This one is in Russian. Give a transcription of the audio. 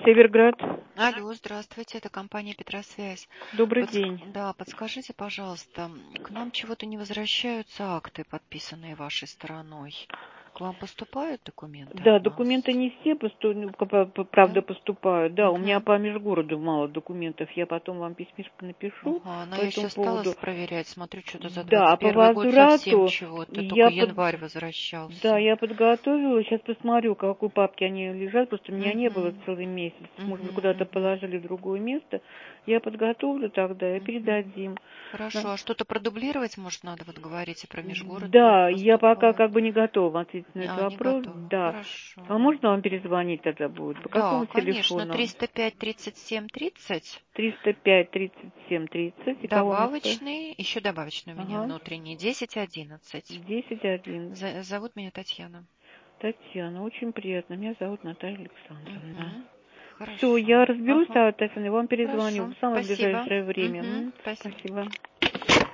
Северград. Алло, здравствуйте, это компания Петросвязь. Добрый день. Да, подскажите, пожалуйста, к нам чего-то не возвращаются акты, подписанные вашей стороной. К вам поступают документы Да, от нас? документы не все, правда, поступают. Да, у меня Мгм. по межгороду мало документов. Я потом вам письмишко напишу Ага, но по я этому сейчас стала поводу. проверять, смотрю, что-то за Да, а по 21 год совсем возврату чего-то, только я январь Да, возвращался. я подготовила. Сейчас посмотрю, в какой папке они лежат. Просто у меня не было Мгм. целый месяц. Может быть, Мгм, куда-то мгм, положили в другое место. Я подготовлю тогда и мгм. передадим. Хорошо, а что-то продублировать, может, надо, вот говорите, про межгород тоже Да, я пока поступают? как бы не готова ответить на этот Не вопрос. готовы. Да. Хорошо. А можно вам перезвонить тогда будет? По Да, какому конечно, телефону? 305-37-30, 305-37-30. И кого мне спрашивать? добавочный, еще добавочный у меня Ага. внутренний, 10-11. 10-1. Зовут меня Татьяна. Татьяна, очень приятно. Меня зовут Наталья Александровна. Мгм. Все, я Хорошо. разберусь, Ага. Татьяна, и вам перезвоню Хорошо. в самое Спасибо. ближайшее время. Мгм. Спасибо. Спасибо.